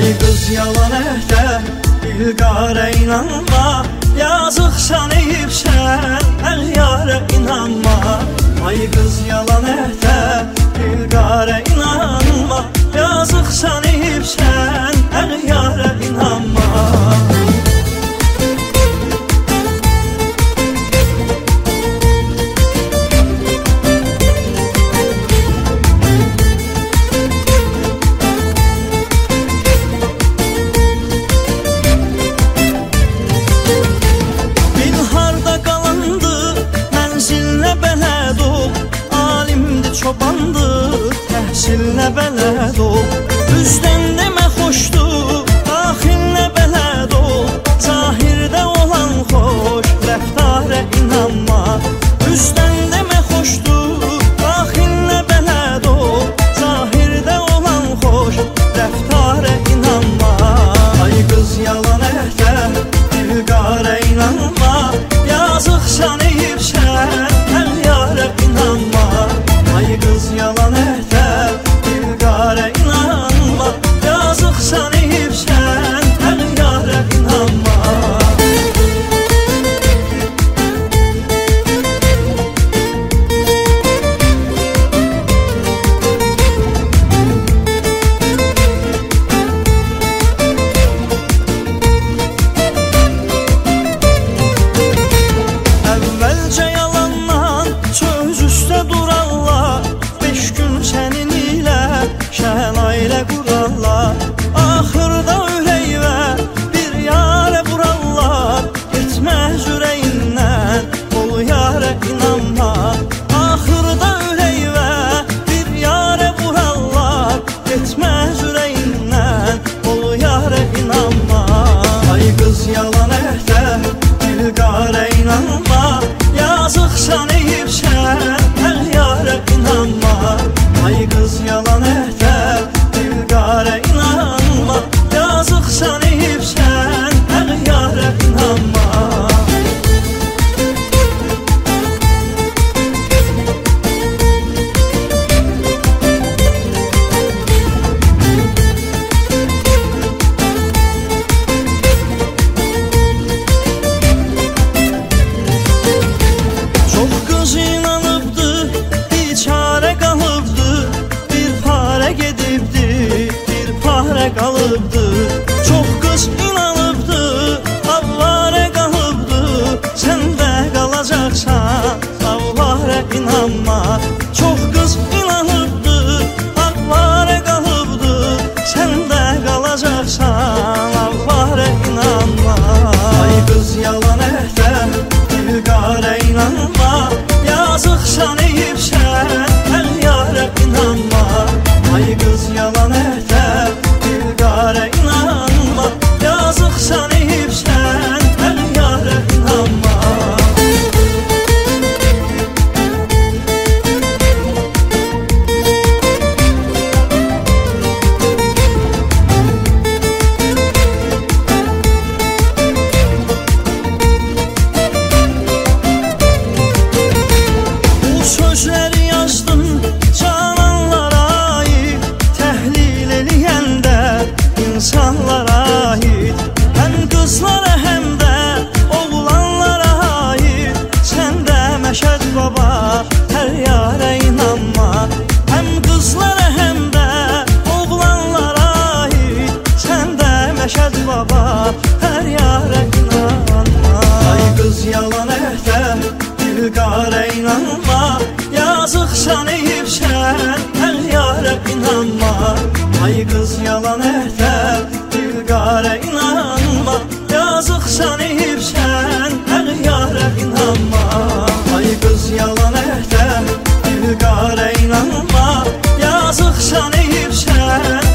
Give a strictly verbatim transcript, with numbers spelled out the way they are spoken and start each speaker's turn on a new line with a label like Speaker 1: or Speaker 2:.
Speaker 1: Qız yalan əhdə, dilqara inanma, yazıqsan eyibsən, əğyara inanma. Ay qız yalan əhdə, dilqara inanma, yazıqsan eyibsən, əğyara inanma. Çobandır, təhsilinə bələd ol, üzdən demə xoşdur, daxilinə bələd ol, zahirdə olan xoş, rəftara inanma. Üzdən demə xoşdur, daxilinə bələd ol, zahirdə olan xoş, rəftara inanma. Ay qız yalan əhdə, dilqara inanma, yazıqsan eyibsən, əğyara inanma. Ay qız yalan əhdə, dilqara inanma, yazıqsan eyibsən, əğyara inanma. Əvvəlcə yalandan söz üstə durarlar, beş gün sənin ilə şən ailə qurarlar. Axırda ürəyvə bir yarə vurarlar, getməz ürəyindən, ol yarə inanma. Axırda ürəyvə bir yarə vurarlar, getməz ürəyindən, ol yarə inanma. Ay qız yalan əhdə, dilqara inanma, yazıqsan eyibsən, əğyara inanma. Ay qız yalan əhdə, dilqara inanma, yazıqsan eyibsən, əğyara inanma. Çox qız inanıbdı, biçarə qalıbdı, bir parə gedibdi, bir parə qalıbdı. Çox qız inanıbdı, avvarə qalıbdı, sən də qalacaqsan, avvarə inanma. Çox qız inanıbdı, avvarə qalıbdı, sən də qalacaqsan, avvarə inanma. Ay qız yalan əhdə, dilqara inanma, yazıqsan eyibsən, əğyara inanma. Ay qız yalan əhdə, dilqara inanma, yazıqsan eyibsən, əğyara inanma. Bu sözləri yazdım cananlara aid, təhlil eləyəndə insanlara aid. Həm qızlara həm də oğlanlara aid, sən də Məşəd baba, hər yara inanma. Həm qızlara həm də oğlanlara aid, sən də Məşəd baba, hər yara inanma. Ay qız yalan əhdə, dilqara inanma, yazıqsan eyibsən, əğyara inanma. Ay qız yalan əhdə, dilqara inanma, yazıqsan eyibsən, əğyara inanma. Ay qız yalan əhdə, dilqara inanma, yazıqsan eyibsən,